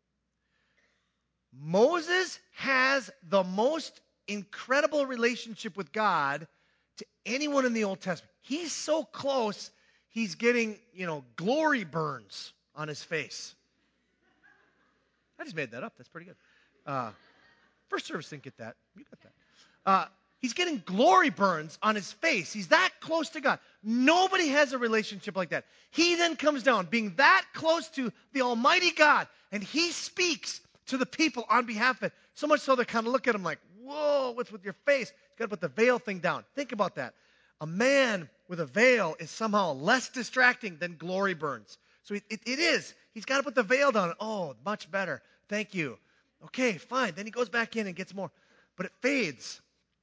Moses has the most incredible relationship with God to anyone in the Old Testament. He's so close, he's getting, you know, glory burns on his face. I just made that up. That's pretty good. Uh, first service didn't get that. You got that. Uh, he's getting glory burns on his face. He's that close to God. Nobody has a relationship like that. He then comes down, being that close to the Almighty God, and he speaks to the people on behalf of it. So much so they kind of look at him like, whoa, what's with your face? You've got to put the veil thing down. Think about that. A man with a veil is somehow less distracting than glory burns. So it, it, it is. He's got to put the veil down. Oh, much better. Thank you. Okay, fine. Then he goes back in and gets more. But it fades.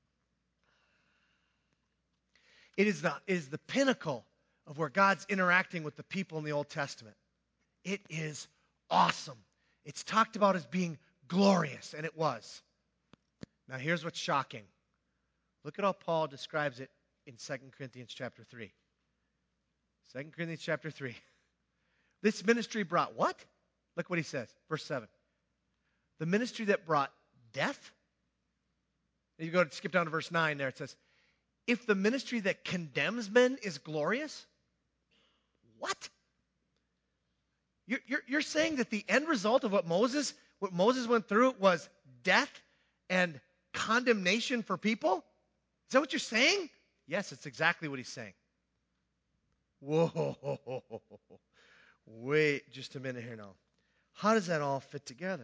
It is the, it is the pinnacle of where God's interacting with the people in the Old Testament. It is awesome. It's talked about as being glorious, and it was. Now here's what's shocking. Look at how Paul describes it in Second Corinthians chapter three. Second Corinthians chapter three. This ministry brought what? Look what he says, verse seven. The ministry that brought death. And you go to skip down to verse nine there. It says, if the ministry that condemns men is glorious, what? You're, you're, you're saying that the end result of what Moses, what Moses went through was death and condemnation for people? Is that what you're saying? Yes, it's exactly what he's saying. Whoa. Wait just a minute here now. How does that all fit together?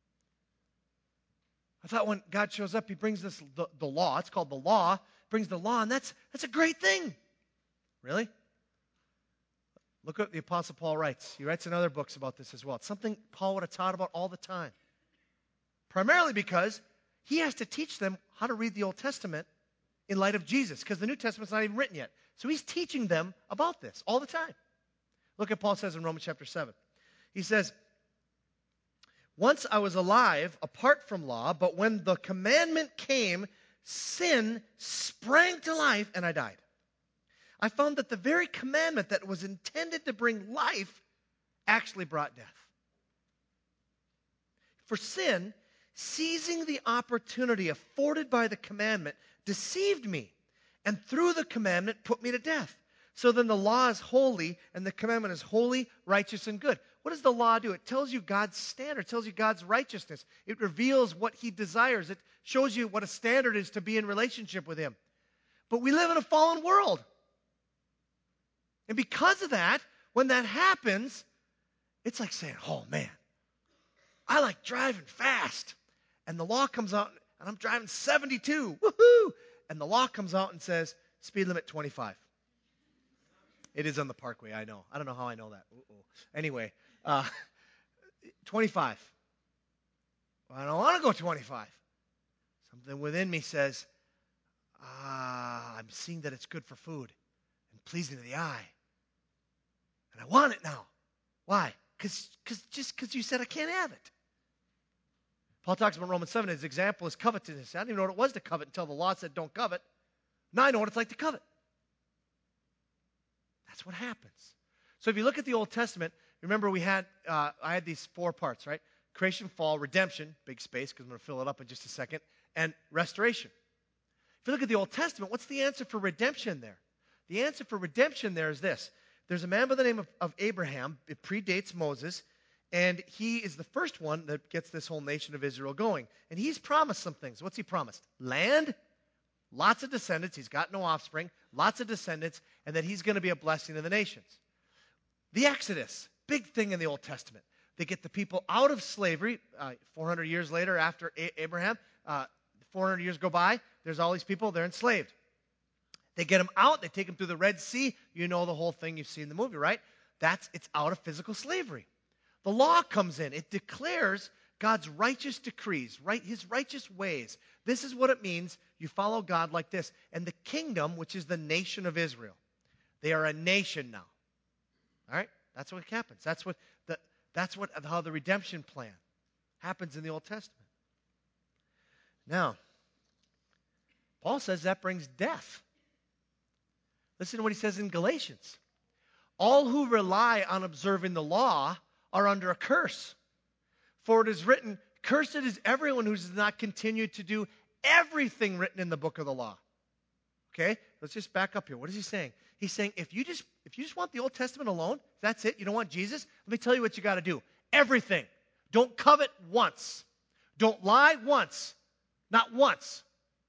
I thought when God shows up, he brings this the, the law. It's called the law. Brings the law, and that's that's a great thing. Really? Look what the Apostle Paul writes. He writes in other books about this as well. It's something Paul would have taught about all the time. Primarily because he has to teach them how to read the Old Testament in light of Jesus, because the New Testament's not even written yet. So he's teaching them about this all the time. Look at Paul says in Romans chapter seven. He says, once I was alive apart from law, but when the commandment came, sin sprang to life and I died. I found that the very commandment that was intended to bring life actually brought death. For sin, seizing the opportunity afforded by the commandment, deceived me, and through the commandment put me to death. So then the law is holy, and the commandment is holy, righteous, and good. What does the law do? It tells you God's standard. It tells you God's righteousness. It reveals what he desires. It shows you what a standard is to be in relationship with him. But we live in a fallen world. And because of that, when that happens, it's like saying, oh man, I like driving fast. And the law comes out, and I'm driving seventy-two. Woohoo! And the law comes out and says, speed limit twenty-five. It is on the parkway, I know. I don't know how I know that. Uh-oh. Anyway, uh, twenty-five. Well, I don't want to go twenty-five. Something within me says, ah, I'm seeing that it's good for food and pleasing to the eye. And I want it now. Why? Because just because you said I can't have it. Paul talks about Romans seven. His example is covetousness. I didn't even know what it was to covet until the law said don't covet. Now I know what it's like to covet. That's what happens. So if you look at the Old Testament, remember we had, uh, I had these four parts, right? Creation, fall, redemption, big space because I'm going to fill it up in just a second, and restoration. If you look at the Old Testament, what's the answer for redemption there? The answer for redemption there is this. There's a man by the name of, of Abraham. It predates Moses, and he is the first one that gets this whole nation of Israel going. And he's promised some things. What's he promised? Land, lots of descendants. He's got no offspring, lots of descendants, and that he's going to be a blessing to the nations. The Exodus, big thing in the Old Testament. They get the people out of slavery uh, four hundred years later after A- Abraham. Uh, four hundred years go by. There's all these people. They're enslaved. They get them out. They take them through the Red Sea. You know the whole thing you've seen in the movie, right? That's It's out of physical slavery. The law comes in. It declares God's righteous decrees, right? His righteous ways. This is what it means. You follow God like this. And the kingdom, which is the nation of Israel, they are a nation now. All right? That's what happens. That's what the that's what how the redemption plan happens in the Old Testament. Now, Paul says that brings death. Listen to what he says in Galatians. All who rely on observing the law are under a curse. For it is written, cursed is everyone who does not continue to do everything written in the book of the law. Okay? Let's just back up here. What is he saying? He's saying if you just if you just want the Old Testament alone, if that's it, you don't want Jesus, let me tell you what you got to do. Everything. Don't covet once. Don't lie once. Not once.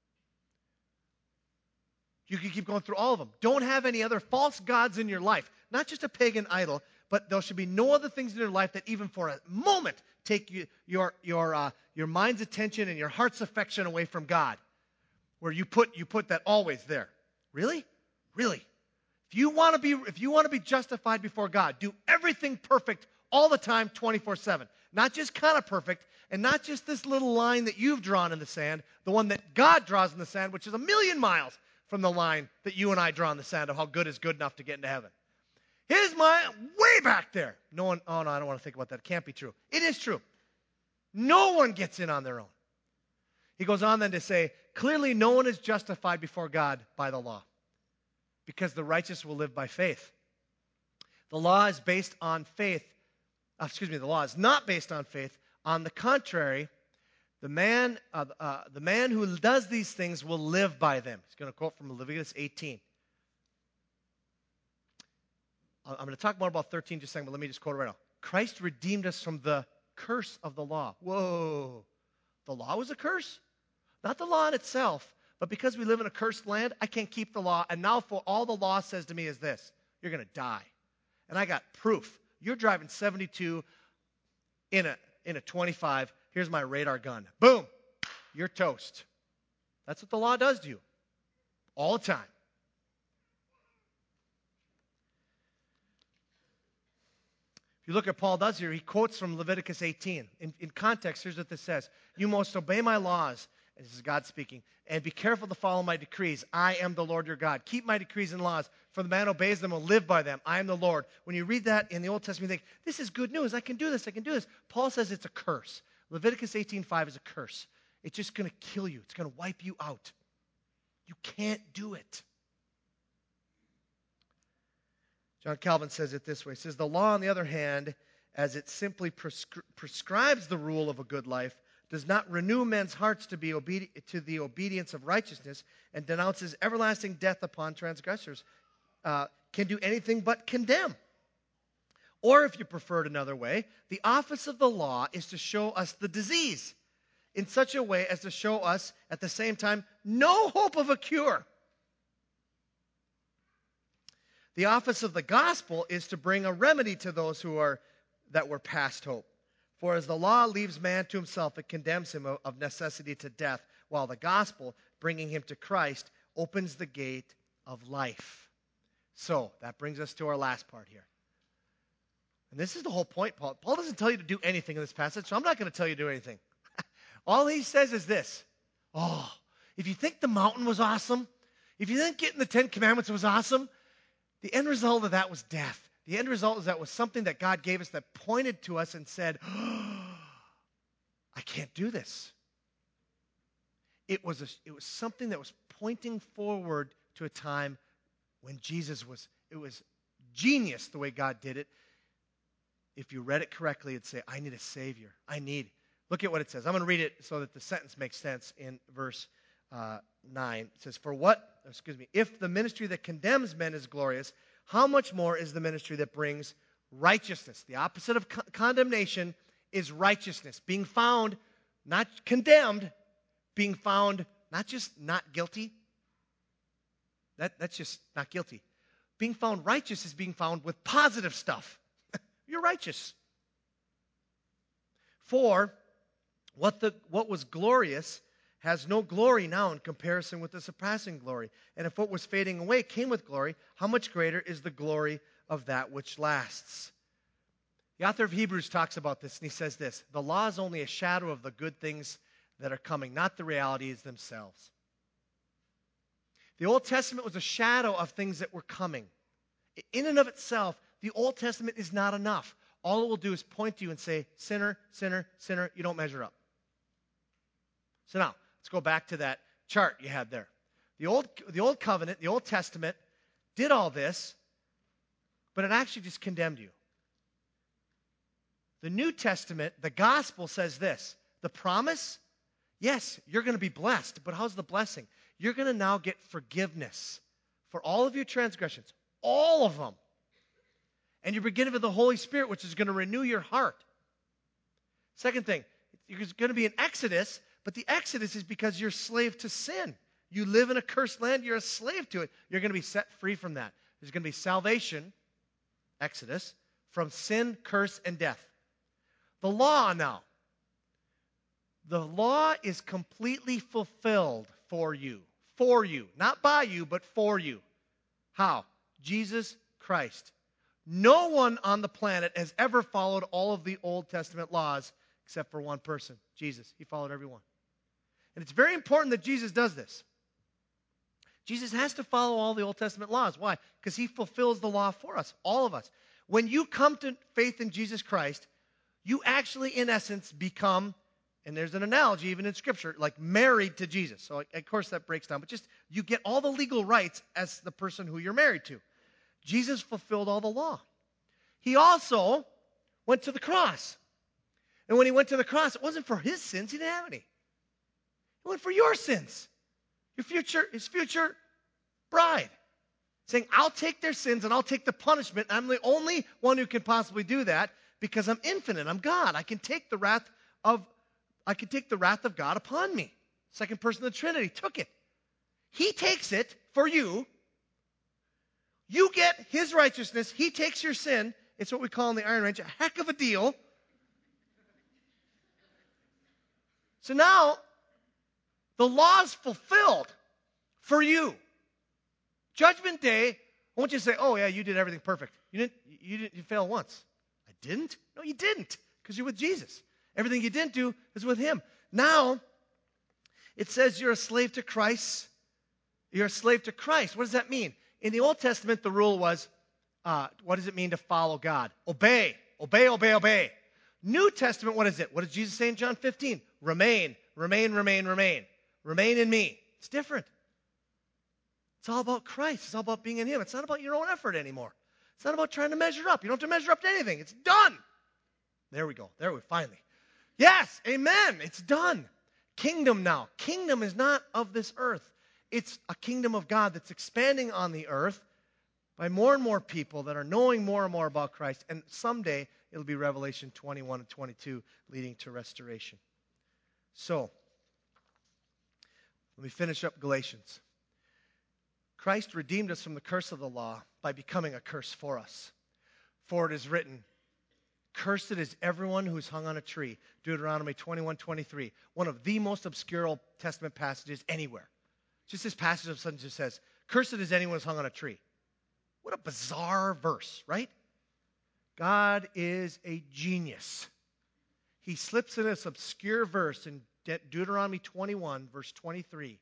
You can keep going through all of them. Don't have any other false gods in your life. Not just a pagan idol, but there should be no other things in your life that even for a moment take you, your your uh, your mind's attention and your heart's affection away from God. Where you put you put that always there. Really? Really? If you want to be if you want to be justified before God, do everything perfect all the time, twenty-four seven. Not just kind of perfect, and not just this little line that you've drawn in the sand, the one that God draws in the sand, which is a million miles from the line that you and I draw in the sand of how good is good enough to get into heaven. His mind way back there. No one, oh no, I don't want to think about that. It can't be true. It is true. No one gets in on their own. He goes on then to say, clearly no one is justified before God by the law, because the righteous will live by faith. The law is based on faith. Uh, excuse me, the law is not based on faith. On the contrary, the man, uh, uh, the man who does these things will live by them. He's going to quote from Leviticus eighteen. I'm going to talk more about thirteen just a second, but let me just quote it right now. Christ redeemed us from the curse of the law. Whoa. The law was a curse? Not the law in itself, but because we live in a cursed land, I can't keep the law. And now for all the law says to me is this: you're going to die. And I got proof. You're driving seventy-two in a in a twenty-five. Here's my radar gun. Boom. You're toast. That's what the law does to you. All the time. If you look at Paul does here, he quotes from Leviticus eighteen. In, in context, here's what this says. You must obey my laws, and this is God speaking, and be careful to follow my decrees. I am the Lord your God. Keep my decrees and laws, for the man who obeys them will live by them. I am the Lord. When you read that in the Old Testament, you think, this is good news. I can do this. I can do this. Paul says it's a curse. Leviticus eighteen five is a curse. It's just going to kill you. It's going to wipe you out. You can't do it. John Calvin says it this way. He says, the law, on the other hand, as it simply prescri- prescribes the rule of a good life, does not renew men's hearts to be obedi- to the obedience of righteousness, and denounces everlasting death upon transgressors, uh, can do anything but condemn. Or if you prefer it another way, the office of the law is to show us the disease in such a way as to show us at the same time no hope of a cure. The office of the gospel is to bring a remedy to those who are that were past hope. For as the law leaves man to himself, it condemns him of necessity to death, while the gospel, bringing him to Christ, opens the gate of life. So, that brings us to our last part here. And this is the whole point, Paul. Paul doesn't tell you to do anything in this passage, so I'm not going to tell you to do anything. All he says is this. Oh, if you think the mountain was awesome, if you think getting the Ten Commandments was awesome, the end result of that was death. The end result of that was something that God gave us that pointed to us and said, oh, I can't do this. It was, a, it was something that was pointing forward to a time when Jesus was, it was genius the way God did it. If you read it correctly, it'd say, I need a Savior. I need. Look at what it says. I'm going to read it so that the sentence makes sense in verse uh, nine. It says, for what, excuse me, if the ministry that condemns men is glorious, how much more is the ministry that brings righteousness? The opposite of co- condemnation is righteousness. Being found, not condemned, being found not just not guilty. That, that's just not guilty. Being found righteous is being found with positive stuff. You're righteous. For what the what was glorious has no glory now in comparison with the surpassing glory. And if what was fading away came with glory, how much greater is the glory of that which lasts? The author of Hebrews talks about this, and he says this, the law is only a shadow of the good things that are coming, not the realities themselves. The Old Testament was a shadow of things that were coming. In and of itself, the Old Testament is not enough. All it will do is point to you and say, sinner, sinner, sinner, you don't measure up. So now, let's go back to that chart you had there. The old, the old covenant, the Old Testament, did all this, but it actually just condemned you. The New Testament, the gospel says this, the promise, yes, you're going to be blessed, but how's the blessing? You're going to now get forgiveness for all of your transgressions, all of them. And you're beginning with the Holy Spirit, which is going to renew your heart. Second thing, there's going to be an exodus, but the exodus is because you're slave to sin. You live in a cursed land, you're a slave to it. You're going to be set free from that. There's going to be salvation, exodus, from sin, curse, and death. The law now. The law is completely fulfilled for you. For you. Not by you, but for you. How? Jesus Christ. No one on the planet has ever followed all of the Old Testament laws except for one person, Jesus. He followed every one. And it's very important that Jesus does this. Jesus has to follow all the Old Testament laws. Why? Because he fulfills the law for us, all of us. When you come to faith in Jesus Christ, you actually, in essence, become, and there's an analogy even in Scripture, like married to Jesus. So, of course, that breaks down. But just, you get all the legal rights as the person who you're married to. Jesus fulfilled all the law. He also went to the cross. And when he went to the cross, it wasn't for his sins. He didn't have any. It went for your sins. Your future, his future bride. Saying, I'll take their sins and I'll take the punishment. I'm the only one who can possibly do that because I'm infinite. I'm God. I can take the wrath of, I can take the wrath of God upon me. Second person of the Trinity took it. He takes it for you. You get his righteousness. He takes your sin. It's what we call in the Iron Range a heck of a deal. So now, the law's fulfilled for you. Judgment Day, I won't just say, oh, yeah, you did everything perfect. You didn't, you didn't, you failed once. I didn't? No, you didn't, because you're with Jesus. Everything you didn't do is with him. Now, it says you're a slave to Christ. You're a slave to Christ. What does that mean? In the Old Testament, the rule was, uh, what does it mean to follow God? Obey, obey, obey, obey. New Testament, what is it? What does Jesus say in John fifteen? Remain, remain, remain, remain. Remain in me. It's different. It's all about Christ. It's all about being in him. It's not about your own effort anymore. It's not about trying to measure up. You don't have to measure up to anything. It's done. There we go. There we finally. Yes, amen. It's done. Kingdom now. Kingdom is not of this earth. It's a kingdom of God that's expanding on the earth by more and more people that are knowing more and more about Christ. And someday it'll be Revelation twenty-one and twenty-two leading to restoration. So, let me finish up Galatians. Christ redeemed us from the curse of the law by becoming a curse for us. For it is written, cursed is everyone who's hung on a tree. Deuteronomy twenty-one twenty-three. One of the most obscure Old Testament passages anywhere. Just this passage of sudden just says, cursed is anyone who's hung on a tree. What a bizarre verse, right? God is a genius. He slips in this obscure verse in De- Deuteronomy twenty-one, verse twenty-three.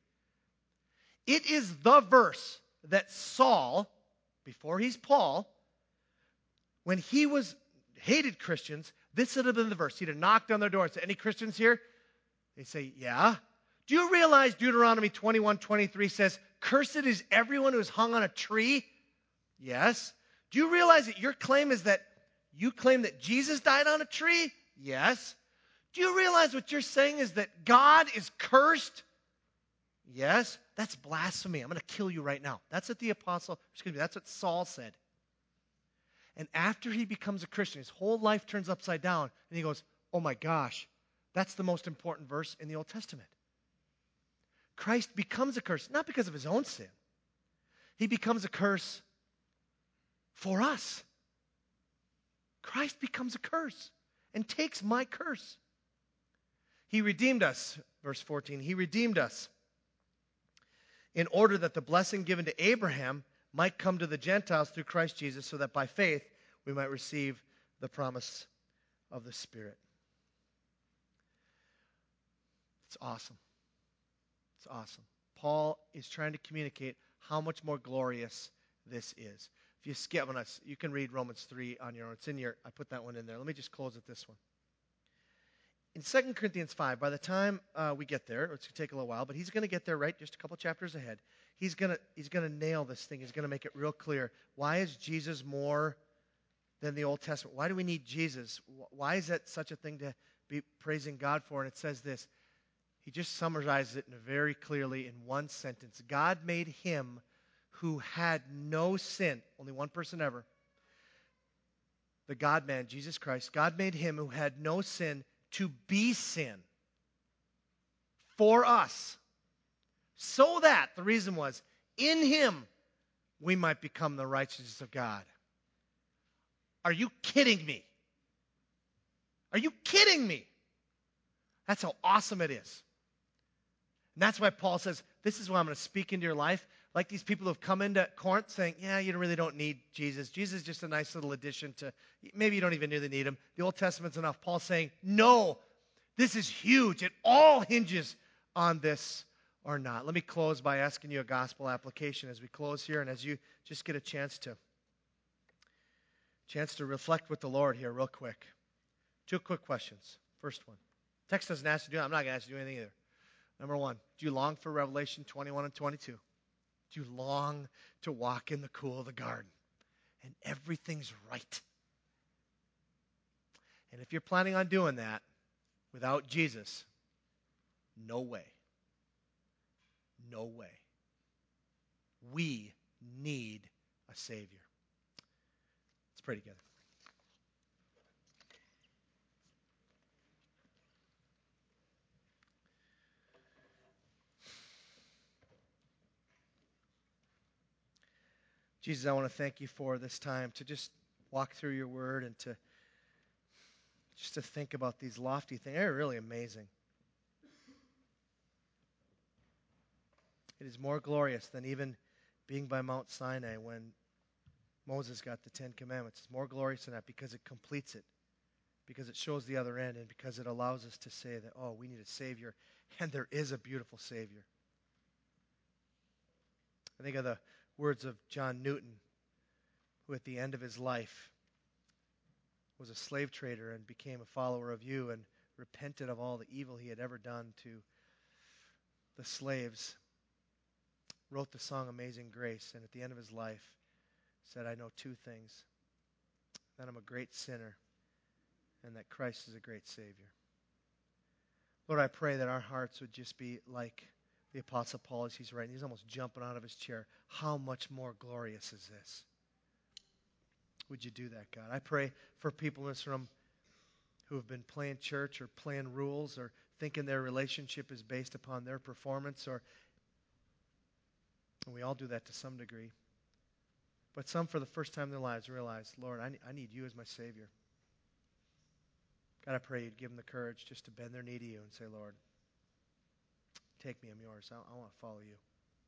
It is the verse that Saul, before he's Paul, when he was hated Christians, this would have been the verse. He'd have knocked on their door and said, any Christians here? They say, yeah. Do you realize Deuteronomy twenty-one twenty-three says, cursed is everyone who is hung on a tree? Yes. Do you realize that your claim is that you claim that Jesus died on a tree? Yes. Do you realize what you're saying is that God is cursed? Yes. That's blasphemy. I'm going to kill you right now. That's what the apostle, excuse me, that's what Saul said. And after he becomes a Christian, his whole life turns upside down, and he goes, oh my gosh, that's the most important verse in the Old Testament. Christ becomes a curse, not because of his own sin. He becomes a curse for us. Christ becomes a curse and takes my curse. He redeemed us, verse fourteen, he redeemed us in order that the blessing given to Abraham might come to the Gentiles through Christ Jesus, so that by faith we might receive the promise of the Spirit. It's awesome. It's awesome. Paul is trying to communicate how much more glorious this is. If you skip on us, you can read Romans three on your own. It's in your, I put that one in there. Let me just close with this one. In Second Corinthians five, by the time uh, we get there, it's going to take a little while, but he's going to get there right just a couple chapters ahead. He's going to he's going to nail this thing. He's going to make it real clear. Why is Jesus more than the Old Testament? Why do we need Jesus? Why is that such a thing to be praising God for? And it says this. He just summarizes it in a very clearly in one sentence. God made him who had no sin, only one person ever, the God-man, Jesus Christ. God made him who had no sin to be sin for us, so that, the reason was, in him we might become the righteousness of God. Are you kidding me? Are you kidding me? That's how awesome it is. And that's why Paul says, this is why I'm going to speak into your life. Like these people who have come into Corinth saying, yeah, you really don't need Jesus. Jesus is just a nice little addition to, maybe you don't even really need him. The Old Testament's enough. Paul's saying, no, this is huge. It all hinges on this or not. Let me close by asking you a gospel application as we close here and as you just get a chance to, chance to reflect with the Lord here real quick. Two quick questions. First one. Text doesn't ask you to do it. I'm not going to ask you to do anything either. Number one, do you long for Revelation twenty-one and twenty-two? Do you long to walk in the cool of the garden and everything's right? And if you're planning on doing that without Jesus, no way. No way. We need a Savior. Let's pray together. Jesus, I want to thank you for this time to just walk through your word and to just to think about these lofty things. They're really amazing. It is more glorious than even being by Mount Sinai when Moses got the Ten Commandments. It's more glorious than that because it completes it, because it shows the other end, and because it allows us to say that, oh, we need a Savior, and there is a beautiful Savior. I think of the words of John Newton, who at the end of his life was a slave trader and became a follower of you and repented of all the evil he had ever done to the slaves, wrote the song Amazing Grace, and at the end of his life said, I know two things, that I'm a great sinner and that Christ is a great Savior. Lord, I pray that our hearts would just be like the Apostle Paul as he's writing. He's almost jumping out of his chair. How much more glorious is this? Would you do that, God? I pray for people in this room who have been playing church or playing rules or thinking their relationship is based upon their performance, or and we all do that to some degree. But some, for the first time in their lives, realize, Lord, I, I need you as my Savior. God, I pray you'd give them the courage just to bend their knee to you and say, Lord, take me, I'm yours. I, I want to follow you.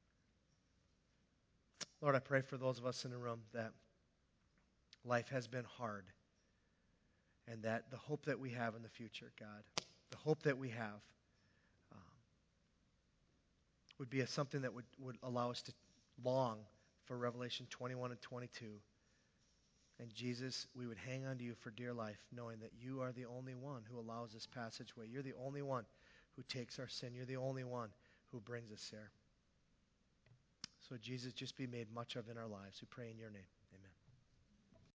Lord, I pray for those of us in the room that life has been hard, and that the hope that we have in the future, God, the hope that we have um, would be a, something that would, would allow us to long for Revelation twenty-one and twenty-two. And Jesus, we would hang on to you for dear life, knowing that you are the only one who allows this passageway. You're the only one who takes our sin. You're the only one who brings us there. So Jesus, just be made much of in our lives. We pray in your name. Amen.